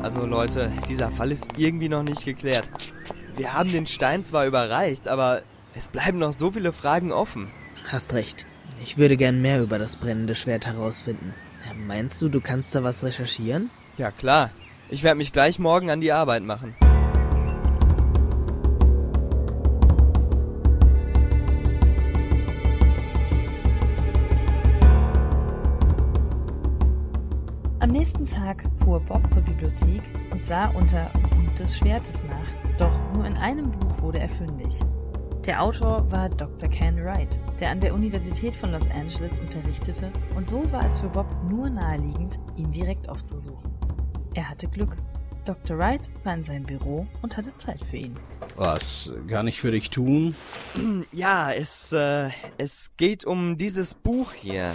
Also Leute, dieser Fall ist irgendwie noch nicht geklärt. Wir haben den Stein zwar überreicht, aber es bleiben noch so viele Fragen offen. Hast recht. Ich würde gern mehr über das brennende Schwert herausfinden. Meinst du, du kannst da was recherchieren? Ja klar, ich werde mich gleich morgen an die Arbeit machen. Am nächsten Tag fuhr Bob zur Bibliothek und sah unter Bund des Schwertes nach. Doch nur in einem Buch wurde er fündig. Der Autor war Dr. Ken Wright, der an der Universität von Los Angeles unterrichtete, und so war es für Bob nur naheliegend, ihn direkt aufzusuchen. Er hatte Glück. Dr. Wright war in seinem Büro und hatte Zeit für ihn. Was kann ich für dich tun? Ja, es geht um dieses Buch hier.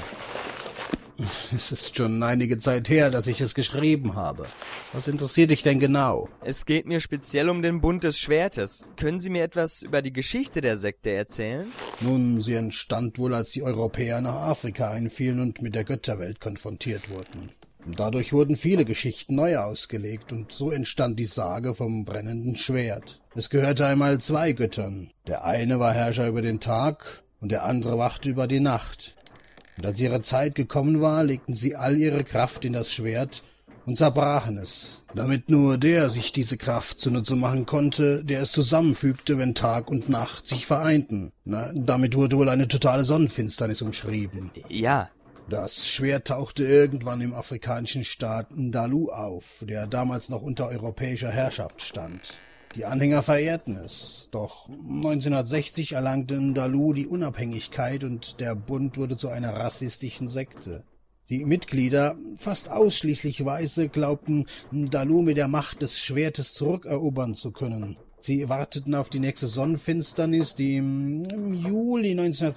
Es ist schon einige Zeit her, dass ich es geschrieben habe. Was interessiert dich denn genau? Es geht mir speziell um den Bund des Schwertes. Können Sie mir etwas über die Geschichte der Sekte erzählen? Nun, sie entstand wohl, als die Europäer nach Afrika einfielen und mit der Götterwelt konfrontiert wurden. Dadurch wurden viele Geschichten neu ausgelegt und so entstand die Sage vom brennenden Schwert. Es gehörte einmal 2 Göttern. Der eine war Herrscher über den Tag und der andere wachte über die Nacht. Und als ihre Zeit gekommen war, legten sie all ihre Kraft in das Schwert und zerbrachen es, damit nur der sich diese Kraft zunutze machen konnte, der es zusammenfügte, wenn Tag und Nacht sich vereinten. Damit wurde wohl eine totale Sonnenfinsternis umschrieben. Ja. Das Schwert tauchte irgendwann im afrikanischen Staat Ndalu auf, der damals noch unter europäischer Herrschaft stand. Die Anhänger verehrten es, doch 1960 erlangte Ndalu die Unabhängigkeit und der Bund wurde zu einer rassistischen Sekte. Die Mitglieder, fast ausschließlich Weiße, glaubten, Ndalu mit der Macht des Schwertes zurückerobern zu können. Sie warteten auf die nächste Sonnenfinsternis, die im Juli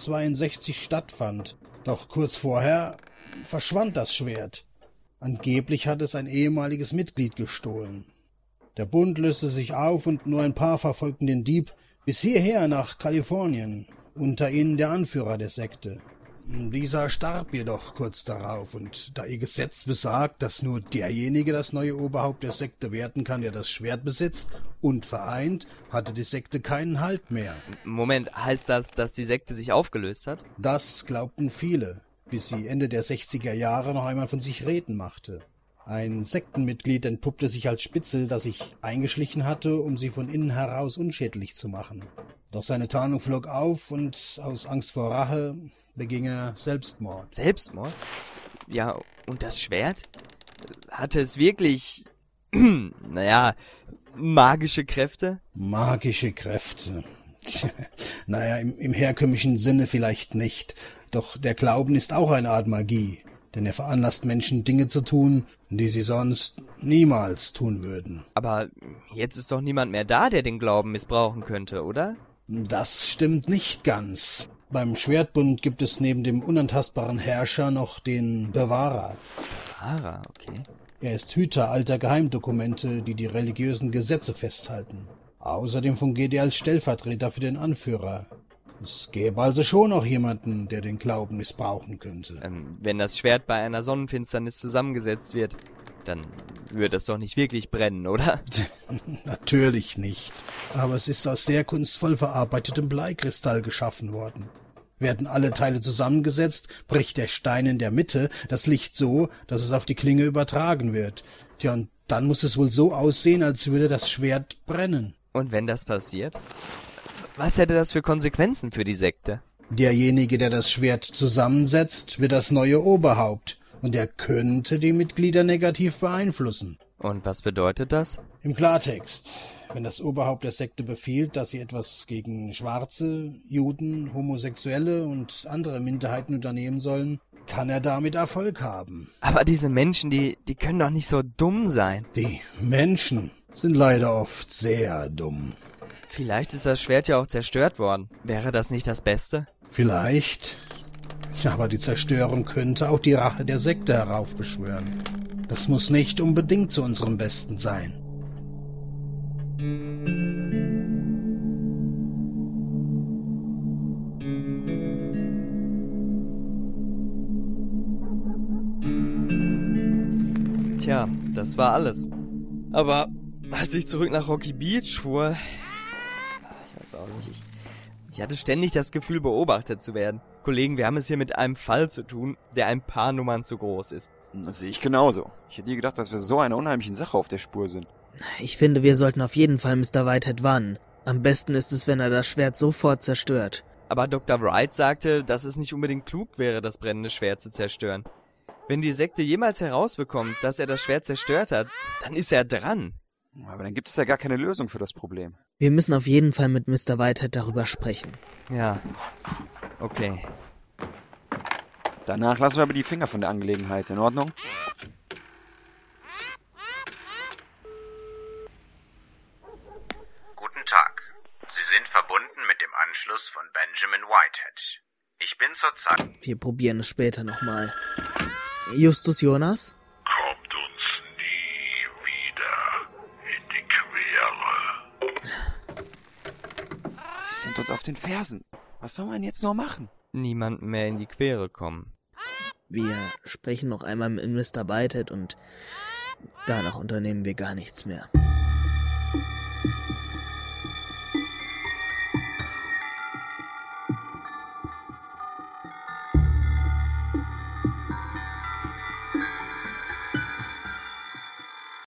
1962 stattfand. Doch kurz vorher verschwand das Schwert. Angeblich hat es ein ehemaliges Mitglied gestohlen. Der Bund löste sich auf und nur ein paar verfolgten den Dieb bis hierher nach Kalifornien, unter ihnen der Anführer der Sekte. Dieser starb jedoch kurz darauf, und da ihr Gesetz besagt, dass nur derjenige das neue Oberhaupt der Sekte werden kann, der das Schwert besitzt und vereint, hatte die Sekte keinen Halt mehr. Moment, heißt das, dass die Sekte sich aufgelöst hat? Das glaubten viele, bis sie Ende der 60er Jahre noch einmal von sich reden machte. Ein Sektenmitglied entpuppte sich als Spitzel, das sich eingeschlichen hatte, um sie von innen heraus unschädlich zu machen. Doch seine Tarnung flog auf und aus Angst vor Rache beging er Selbstmord. Selbstmord? Ja, und das Schwert? Hatte es wirklich, magische Kräfte? Magische Kräfte? Im herkömmlichen Sinne vielleicht nicht. Doch der Glauben ist auch eine Art Magie. Denn er veranlasst Menschen, Dinge zu tun, die sie sonst niemals tun würden. Aber jetzt ist doch niemand mehr da, der den Glauben missbrauchen könnte, oder? Das stimmt nicht ganz. Beim Schwertbund gibt es neben dem unantastbaren Herrscher noch den Bewahrer. Bewahrer, okay. Er ist Hüter alter Geheimdokumente, die die religiösen Gesetze festhalten. Außerdem fungiert er als Stellvertreter für den Anführer. Es gäbe also schon noch jemanden, der den Glauben missbrauchen könnte. Wenn das Schwert bei einer Sonnenfinsternis zusammengesetzt wird, dann würde es doch nicht wirklich brennen, oder? Natürlich nicht. Aber es ist aus sehr kunstvoll verarbeitetem Bleikristall geschaffen worden. Werden alle Teile zusammengesetzt, bricht der Stein in der Mitte das Licht so, dass es auf die Klinge übertragen wird. Tja, und dann muss es wohl so aussehen, als würde das Schwert brennen. Und wenn das passiert? Was hätte das für Konsequenzen für die Sekte? Derjenige, der das Schwert zusammensetzt, wird das neue Oberhaupt, und er könnte die Mitglieder negativ beeinflussen. Und was bedeutet das? Im Klartext, wenn das Oberhaupt der Sekte befiehlt, dass sie etwas gegen Schwarze, Juden, Homosexuelle und andere Minderheiten unternehmen sollen, kann er damit Erfolg haben. Aber diese Menschen, die können doch nicht so dumm sein. Die Menschen sind leider oft sehr dumm. Vielleicht ist das Schwert ja auch zerstört worden. Wäre das nicht das Beste? Vielleicht. Aber die Zerstörung könnte auch die Rache der Sekte heraufbeschwören. Das muss nicht unbedingt zu unserem Besten sein. Tja, das war alles. Aber als ich zurück nach Rocky Beach fuhr, ich weiß auch nicht, ich hatte ständig das Gefühl, beobachtet zu werden. Kollegen, wir haben es hier mit einem Fall zu tun, der ein paar Nummern zu groß ist. Das sehe ich genauso. Ich hätte nie gedacht, dass wir so einer unheimlichen Sache auf der Spur sind. Ich finde, wir sollten auf jeden Fall Mr. Whitehead warnen. Am besten ist es, wenn er das Schwert sofort zerstört. Aber Dr. Wright sagte, dass es nicht unbedingt klug wäre, das brennende Schwert zu zerstören. Wenn die Sekte jemals herausbekommt, dass er das Schwert zerstört hat, dann ist er dran. Aber dann gibt es ja gar keine Lösung für das Problem. Wir müssen auf jeden Fall mit Mr. Whitehead darüber sprechen. Ja, okay. Danach lassen wir aber die Finger von der Angelegenheit. In Ordnung? Guten Tag. Sie sind verbunden mit dem Anschluss von Benjamin Whitehead. Ich bin zurzeit... Wir probieren es später nochmal. Justus Jonas? Kommt uns nie wieder in die Quere. Sie sind uns auf den Fersen. Was soll man jetzt nur machen? Niemandem mehr in die Quere kommen. Wir sprechen noch einmal mit Mr. Whitehead und danach unternehmen wir gar nichts mehr.